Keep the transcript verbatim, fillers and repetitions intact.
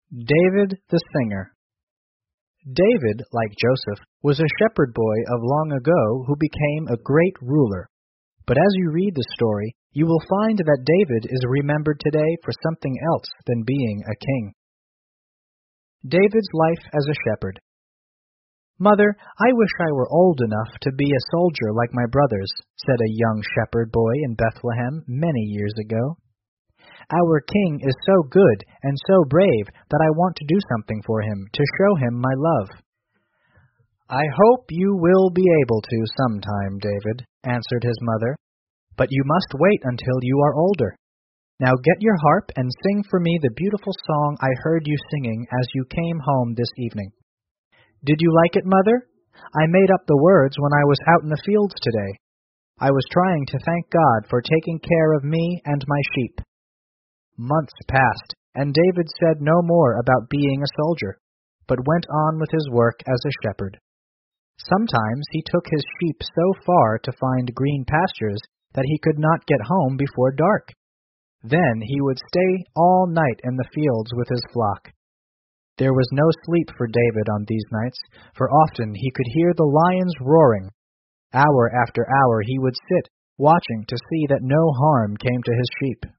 David the Singer. David, like Joseph, was a shepherd boy of long ago who became a great ruler. But as you read the story, you will find that David is remembered today for something else than being a king. David's life as a shepherd. "Mother, I wish I were old enough to be a soldier like my brothers," said a young shepherd boy in Bethlehem many years ago. "Our king is so good and so brave that I want to do something for him, to show him my love." "I hope you will be able to sometime, David," answered his mother, "but you must wait until you are older. Now get your harp and sing for me the beautiful song I heard you singing as you came home this evening." "Did you like it, Mother? I made up the words when I was out in the fields today. I was trying to thank God for taking care of me and my sheep." Months passed, and David said no more about being a soldier, but went on with his work as a shepherd. Sometimes he took his sheep so far to find green pastures that he could not get home before dark. Then he would stay all night in the fields with his flock. There was no sleep for David on these nights, for often he could hear the lions roaring. Hour after hour he would sit, watching to see that no harm came to his sheep.